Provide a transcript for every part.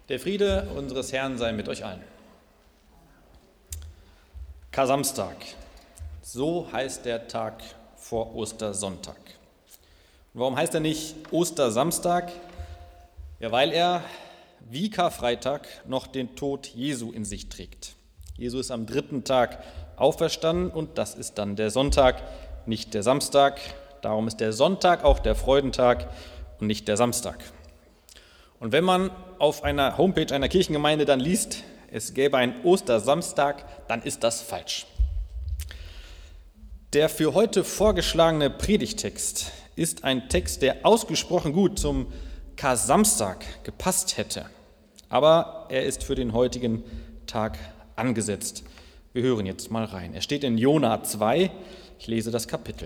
Der Friede unseres Herrn sei mit euch allen. Kar-Samstag, so heißt der Tag vor Ostersonntag. Und warum heißt er nicht Ostersamstag? Ja, weil er wie Karfreitag noch den Tod Jesu in sich trägt. Jesu ist am 3. Tag auferstanden und das ist dann der Sonntag, nicht der Samstag. Darum ist der Sonntag auch der Freudentag und nicht der Samstag. Und wenn man auf einer Homepage einer Kirchengemeinde dann liest, es gäbe einen Ostersamstag, dann ist das falsch. Der für heute vorgeschlagene Predigttext ist ein Text, der ausgesprochen gut zum Kar-Samstag gepasst hätte. Aber er ist für den heutigen Tag angesetzt. Wir hören jetzt mal rein. Er steht in Jona 2. Ich lese das Kapitel.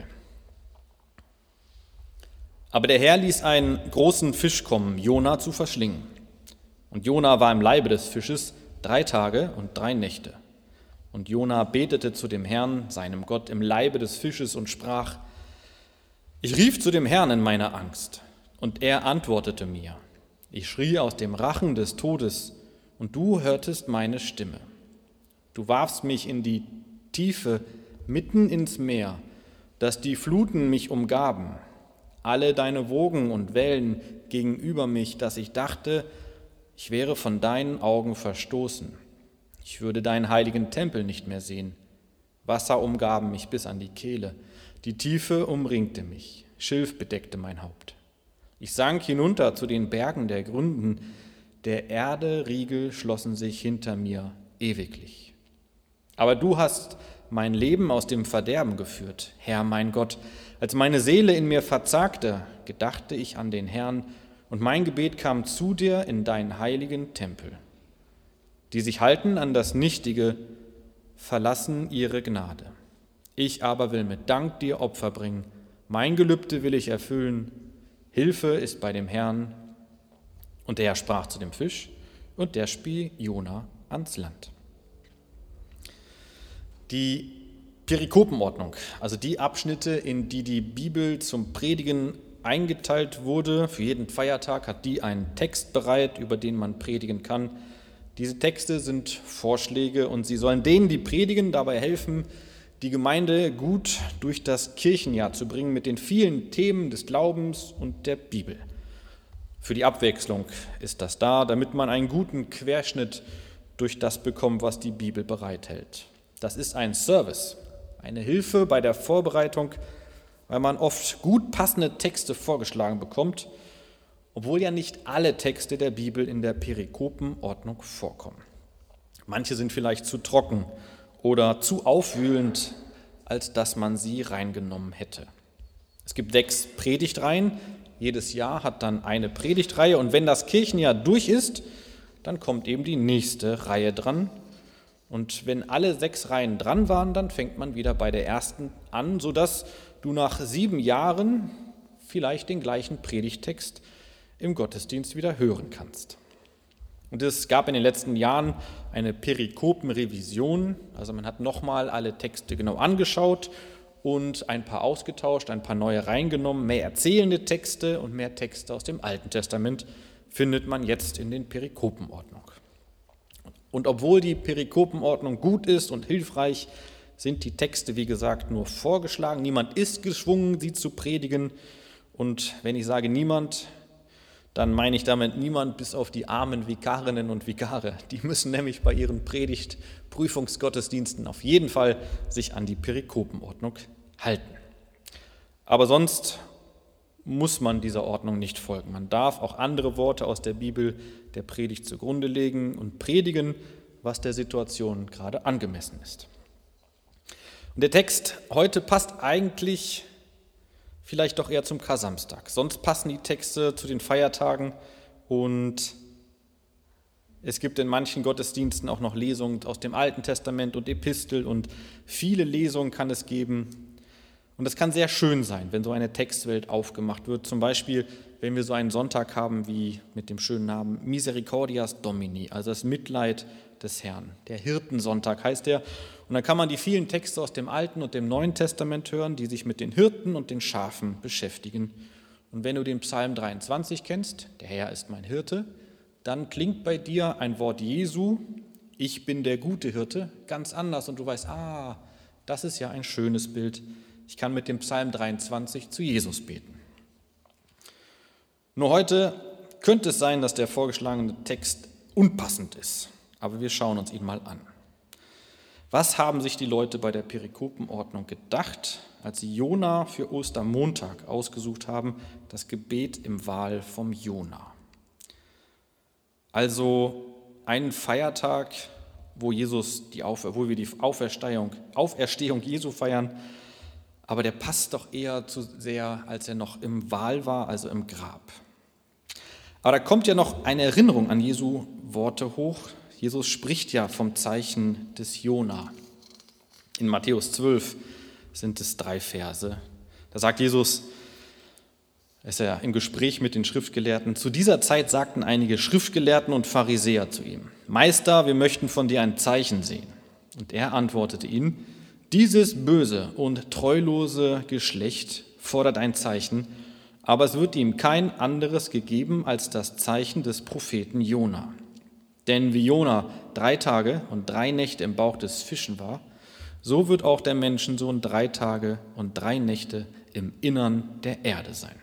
Aber der Herr ließ einen großen Fisch kommen, Jona zu verschlingen. Und Jona war im Leibe des Fisches 3 Tage und 3 Nächte. Und Jona betete zu dem Herrn, seinem Gott, im Leibe des Fisches und sprach: Ich rief zu dem Herrn in meiner Angst, und er antwortete mir. Ich schrie aus dem Rachen des Todes, und du hörtest meine Stimme. Du warfst mich in die Tiefe, mitten ins Meer, dass die Fluten mich umgaben. Alle deine Wogen und Wellen gegenüber mich, dass ich dachte, ich wäre von deinen Augen verstoßen. Ich würde deinen heiligen Tempel nicht mehr sehen. Wasser umgaben mich bis an die Kehle. Die Tiefe umringte mich. Schilf bedeckte mein Haupt. Ich sank hinunter zu den Bergen der Gründen. Der Erde Riegel schlossen sich hinter mir ewiglich. Aber du hast mein Leben aus dem Verderben geführt, Herr mein Gott. Als meine Seele in mir verzagte, gedachte ich an den Herrn, und mein Gebet kam zu dir in deinen heiligen Tempel. Die sich halten an das Nichtige, verlassen ihre Gnade. Ich aber will mit Dank dir Opfer bringen. Mein Gelübde will ich erfüllen. Hilfe ist bei dem Herrn. Und der Herr sprach zu dem Fisch, und der spie Jona ans Land. Die Perikopenordnung, also die Abschnitte, in die die Bibel zum Predigen eingeteilt wurde, für jeden Feiertag hat die einen Text bereit, über den man predigen kann. Diese Texte sind Vorschläge und sie sollen denen, die predigen, dabei helfen, die Gemeinde gut durch das Kirchenjahr zu bringen mit den vielen Themen des Glaubens und der Bibel. Für die Abwechslung ist das da, damit man einen guten Querschnitt durch das bekommt, was die Bibel bereithält. Das ist ein Service, eine Hilfe bei der Vorbereitung, weil man oft gut passende Texte vorgeschlagen bekommt, obwohl ja nicht alle Texte der Bibel in der Perikopenordnung vorkommen. Manche sind vielleicht zu trocken oder zu aufwühlend, als dass man sie reingenommen hätte. Es gibt 6 Predigtreihen, jedes Jahr hat dann eine Predigtreihe und wenn das Kirchenjahr durch ist, dann kommt eben die nächste Reihe dran. Und wenn alle 6 Reihen dran waren, dann fängt man wieder bei der ersten an, sodass du nach 7 Jahren vielleicht den gleichen Predigttext im Gottesdienst wieder hören kannst. Und es gab in den letzten Jahren eine Perikopenrevision, also man hat nochmal alle Texte genau angeschaut und ein paar ausgetauscht, ein paar neue reingenommen, mehr erzählende Texte und mehr Texte aus dem Alten Testament findet man jetzt in den Perikopenordnung. Und obwohl die Perikopenordnung gut ist und hilfreich, sind die Texte, wie gesagt, nur vorgeschlagen. Niemand ist gezwungen, sie zu predigen. Und wenn ich sage niemand, dann meine ich damit niemand bis auf die armen Vikarinnen und Vikare. Die müssen nämlich bei ihren Predigt-Prüfungsgottesdiensten auf jeden Fall sich an die Perikopenordnung halten. Aber sonst muss man dieser Ordnung nicht folgen. Man darf auch andere Worte aus der Bibel der Predigt zugrunde legen und predigen, was der Situation gerade angemessen ist. Und der Text heute passt eigentlich vielleicht doch eher zum Kar-Samstag. Sonst passen die Texte zu den Feiertagen und es gibt in manchen Gottesdiensten auch noch Lesungen aus dem Alten Testament und Epistel und viele Lesungen kann es geben. Und das kann sehr schön sein, wenn so eine Textwelt aufgemacht wird. Zum Beispiel, wenn wir so einen Sonntag haben wie mit dem schönen Namen Misericordias Domini, also das Mitleid des Herrn. Der Hirtensonntag heißt der. Und dann kann man die vielen Texte aus dem Alten und dem Neuen Testament hören, die sich mit den Hirten und den Schafen beschäftigen. Und wenn du den Psalm 23 kennst, der Herr ist mein Hirte, dann klingt bei dir ein Wort Jesu, ich bin der gute Hirte, ganz anders und du weißt, das ist ja ein schönes Bild. Ich kann mit dem Psalm 23 zu Jesus beten. Nur heute könnte es sein, dass der vorgeschlagene Text unpassend ist, aber wir schauen uns ihn mal an. Was haben sich die Leute bei der Perikopenordnung gedacht, als sie Jona für Ostermontag ausgesucht haben, das Gebet im Wahl vom Jona? Also einen Feiertag, wo wir die Auferstehung Jesu feiern, aber der passt doch eher zu sehr, als er noch im Wahl war, also im Grab. Aber da kommt ja noch eine Erinnerung an Jesu Worte hoch. Jesus spricht ja vom Zeichen des Jona. In Matthäus 12 sind es 3 Verse. Da sagt Jesus, ist er im Gespräch mit den Schriftgelehrten, zu dieser Zeit sagten einige Schriftgelehrten und Pharisäer zu ihm, Meister, wir möchten von dir ein Zeichen sehen. Und er antwortete ihnen, dieses böse und treulose Geschlecht fordert ein Zeichen, aber es wird ihm kein anderes gegeben als das Zeichen des Propheten Jona. Denn wie Jona 3 Tage und 3 Nächte im Bauch des Fischen war, so wird auch der Menschensohn 3 Tage und 3 Nächte im Innern der Erde sein.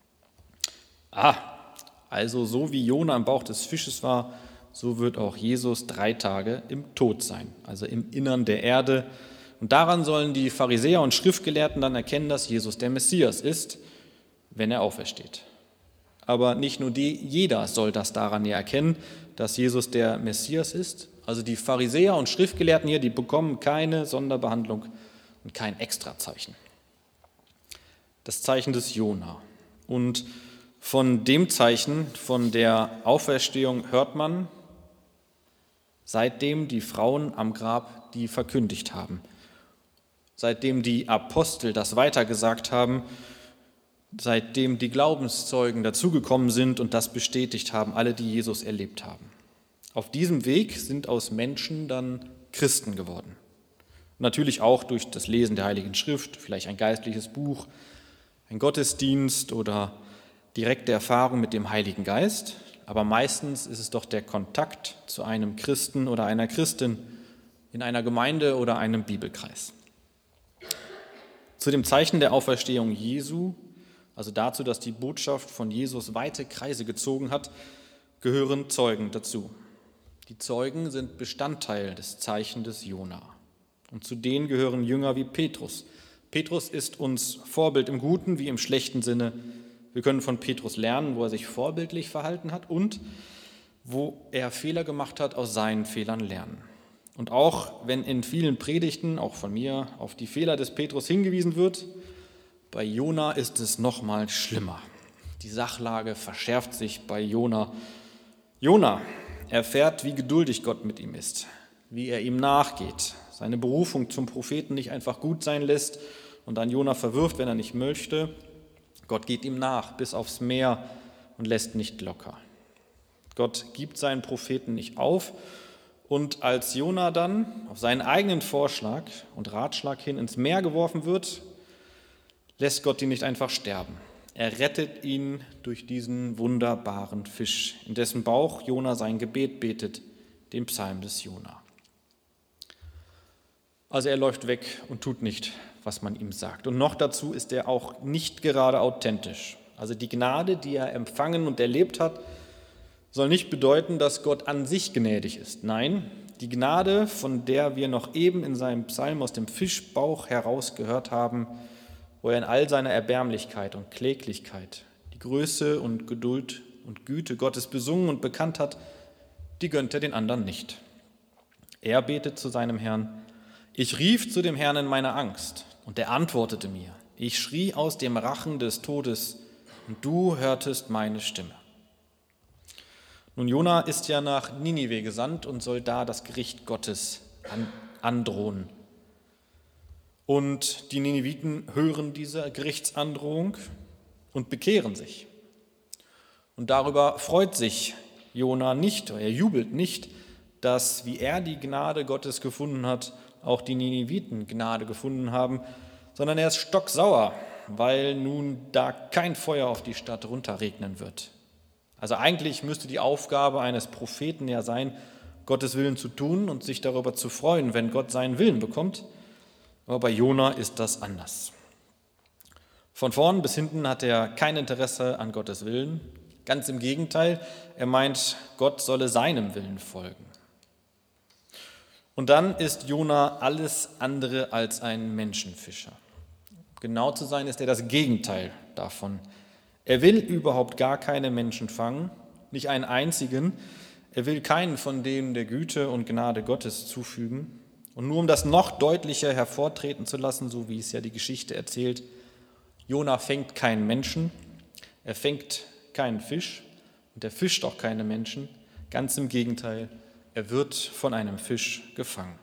Also so wie Jona im Bauch des Fisches war, so wird auch Jesus 3 Tage im Tod sein, also im Innern der Erde. Und daran sollen die Pharisäer und Schriftgelehrten dann erkennen, dass Jesus der Messias ist, wenn er aufersteht. Aber nicht nur jeder soll das daran ja erkennen, dass Jesus der Messias ist. Also die Pharisäer und Schriftgelehrten hier, die bekommen keine Sonderbehandlung und kein Extrazeichen. Das Zeichen des Jona. Und von dem Zeichen, von der Auferstehung hört man, seitdem die Frauen am Grab die verkündigt haben, seitdem die Apostel das weitergesagt haben, seitdem die Glaubenszeugen dazugekommen sind und das bestätigt haben, alle, die Jesus erlebt haben. Auf diesem Weg sind aus Menschen dann Christen geworden. Natürlich auch durch das Lesen der Heiligen Schrift, vielleicht ein geistliches Buch, ein Gottesdienst oder direkte Erfahrung mit dem Heiligen Geist. Aber meistens ist es doch der Kontakt zu einem Christen oder einer Christin in einer Gemeinde oder einem Bibelkreis. Zu dem Zeichen der Auferstehung Jesu, also dazu, dass die Botschaft von Jesus weite Kreise gezogen hat, gehören Zeugen dazu. Die Zeugen sind Bestandteil des Zeichens des Jona. Und zu denen gehören Jünger wie Petrus. Petrus ist uns Vorbild im guten wie im schlechten Sinne. Wir können von Petrus lernen, wo er sich vorbildlich verhalten hat und wo er Fehler gemacht hat, aus seinen Fehlern lernen. Und auch wenn in vielen Predigten, auch von mir, auf die Fehler des Petrus hingewiesen wird, bei Jona ist es noch mal schlimmer. Die Sachlage verschärft sich bei Jona. Jona erfährt, wie geduldig Gott mit ihm ist, wie er ihm nachgeht, seine Berufung zum Propheten nicht einfach gut sein lässt und dann Jona verwirft, wenn er nicht möchte. Gott geht ihm nach bis aufs Meer und lässt nicht locker. Gott gibt seinen Propheten nicht auf und als Jona dann auf seinen eigenen Vorschlag und Ratschlag hin ins Meer geworfen wird, lässt Gott ihn nicht einfach sterben. Er rettet ihn durch diesen wunderbaren Fisch, in dessen Bauch Jona sein Gebet betet, den Psalm des Jona. Also er läuft weg und tut nicht, was man ihm sagt. Und noch dazu ist er auch nicht gerade authentisch. Also die Gnade, die er empfangen und erlebt hat, soll nicht bedeuten, dass Gott an sich gnädig ist. Nein, die Gnade, von der wir noch eben in seinem Psalm aus dem Fischbauch heraus gehört haben, wo er in all seiner Erbärmlichkeit und Kläglichkeit die Größe und Geduld und Güte Gottes besungen und bekannt hat, die gönnt er den anderen nicht. Er betet zu seinem Herrn, ich rief zu dem Herrn in meiner Angst und er antwortete mir. Ich schrie aus dem Rachen des Todes und du hörtest meine Stimme. Nun, Jona ist ja nach Ninive gesandt und soll da das Gericht Gottes androhen. Und die Niniviten hören diese Gerichtsandrohung und bekehren sich. Und darüber freut sich Jona nicht, er jubelt nicht, dass, wie er die Gnade Gottes gefunden hat, auch die Niniviten Gnade gefunden haben, sondern er ist stocksauer, weil nun da kein Feuer auf die Stadt runterregnen wird. Also eigentlich müsste die Aufgabe eines Propheten ja sein, Gottes Willen zu tun und sich darüber zu freuen, wenn Gott seinen Willen bekommt. Aber bei Jona ist das anders. Von vorn bis hinten hat er kein Interesse an Gottes Willen. Ganz im Gegenteil, er meint, Gott solle seinem Willen folgen. Und dann ist Jona alles andere als ein Menschenfischer. Genau zu sein, ist er das Gegenteil davon. Er will überhaupt gar keine Menschen fangen, nicht einen einzigen. Er will keinen von denen der Güte und Gnade Gottes zufügen. Und nur um das noch deutlicher hervortreten zu lassen, so wie es ja die Geschichte erzählt, Jona fängt keinen Menschen, er fängt keinen Fisch und er fischt auch keine Menschen. Ganz im Gegenteil, er wird von einem Fisch gefangen.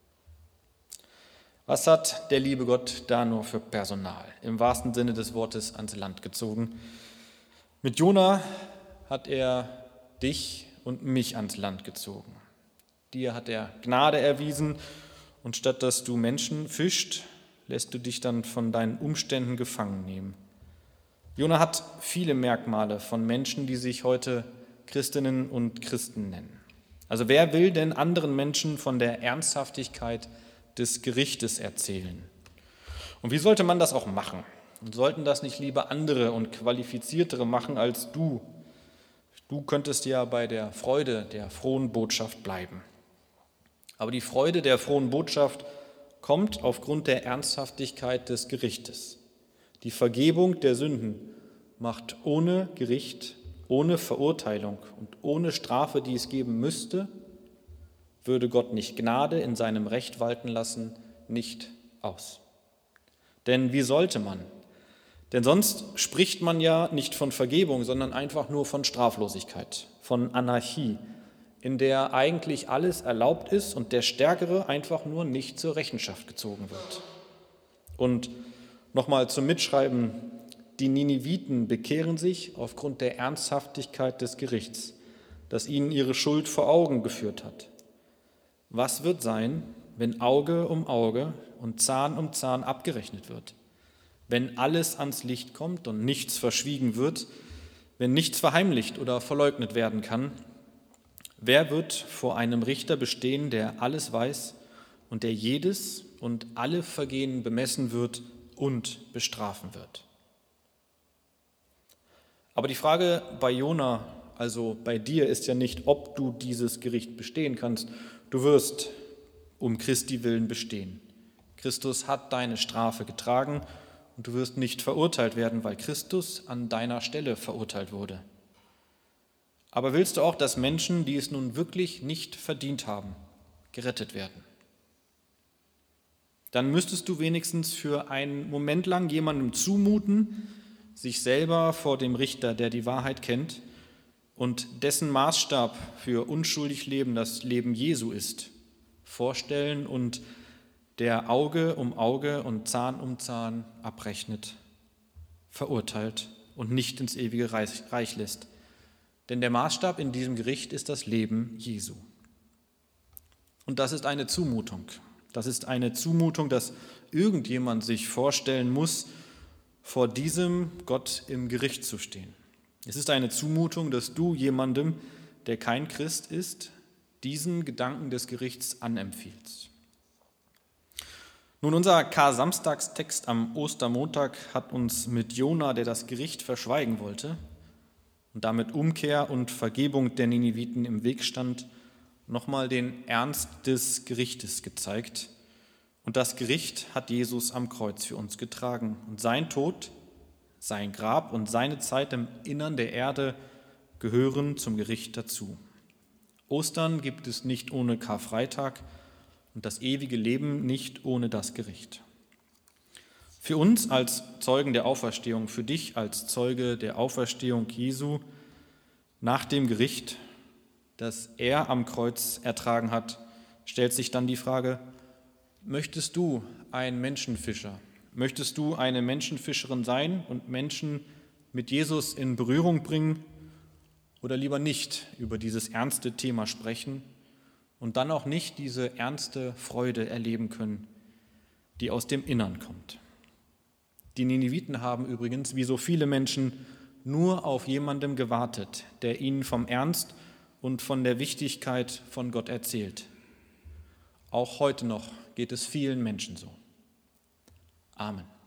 Was hat der liebe Gott da nur für Personal, im wahrsten Sinne des Wortes, ans Land gezogen? Mit Jona hat er dich und mich ans Land gezogen. Dir hat er Gnade erwiesen und statt dass du Menschen fischt, lässt du dich dann von deinen Umständen gefangen nehmen. Jona hat viele Merkmale von Menschen, die sich heute Christinnen und Christen nennen. Also wer will denn anderen Menschen von der Ernsthaftigkeit des Gerichtes erzählen? Und wie sollte man das auch machen? Und sollten das nicht lieber andere und qualifiziertere machen als du? Du könntest ja bei der Freude der frohen Botschaft bleiben. Aber die Freude der frohen Botschaft kommt aufgrund der Ernsthaftigkeit des Gerichtes. Die Vergebung der Sünden macht ohne Gericht, ohne Verurteilung und ohne Strafe, die es geben müsste, würde Gott nicht Gnade in seinem Recht walten lassen, nicht aus. Denn wie sollte man? Denn sonst spricht man ja nicht von Vergebung, sondern einfach nur von Straflosigkeit, von Anarchie, in der eigentlich alles erlaubt ist und der Stärkere einfach nur nicht zur Rechenschaft gezogen wird. Und nochmal zum Mitschreiben, die Niniviten bekehren sich aufgrund der Ernsthaftigkeit des Gerichts, das ihnen ihre Schuld vor Augen geführt hat. Was wird sein, wenn Auge um Auge und Zahn um Zahn abgerechnet wird? Wenn alles ans Licht kommt und nichts verschwiegen wird, wenn nichts verheimlicht oder verleugnet werden kann? Wer wird vor einem Richter bestehen, der alles weiß und der jedes und alle Vergehen bemessen wird und bestrafen wird? Aber die Frage bei Jona, also bei dir, ist ja nicht, ob du dieses Gericht bestehen kannst. Du wirst um Christi willen bestehen. Christus hat deine Strafe getragen und du wirst nicht verurteilt werden, weil Christus an deiner Stelle verurteilt wurde. Aber willst du auch, dass Menschen, die es nun wirklich nicht verdient haben, gerettet werden? Dann müsstest du wenigstens für einen Moment lang jemandem zumuten, sich selber vor dem Richter, der die Wahrheit kennt und dessen Maßstab für unschuldig Leben das Leben Jesu ist, vorstellen und der Auge um Auge und Zahn um Zahn abrechnet, verurteilt und nicht ins ewige Reich lässt. Denn der Maßstab in diesem Gericht ist das Leben Jesu. Und das ist eine Zumutung. Das ist eine Zumutung, dass irgendjemand sich vorstellen muss, vor diesem Gott im Gericht zu stehen. Es ist eine Zumutung, dass du jemandem, der kein Christ ist, diesen Gedanken des Gerichts anempfiehlst. Nun, unser Kar-Samstagstext am Ostermontag hat uns mit Jona, der das Gericht verschweigen wollte und damit Umkehr und Vergebung der Niniviten im Weg stand, nochmal den Ernst des Gerichtes gezeigt. Und das Gericht hat Jesus am Kreuz für uns getragen. Und sein Tod, sein Grab und seine Zeit im Innern der Erde gehören zum Gericht dazu. Ostern gibt es nicht ohne Karfreitag und das ewige Leben nicht ohne das Gericht. Für uns als Zeugen der Auferstehung, für dich als Zeuge der Auferstehung Jesu nach dem Gericht, das er am Kreuz ertragen hat, stellt sich dann die Frage: Möchtest du ein Menschenfischer, möchtest du eine Menschenfischerin sein und Menschen mit Jesus in Berührung bringen oder lieber nicht über dieses ernste Thema sprechen und dann auch nicht diese ernste Freude erleben können, die aus dem Innern kommt? Die Niniviten haben übrigens, wie so viele Menschen, nur auf jemandem gewartet, der ihnen vom Ernst und von der Wichtigkeit von Gott erzählt. Auch heute noch geht es vielen Menschen so. Amen.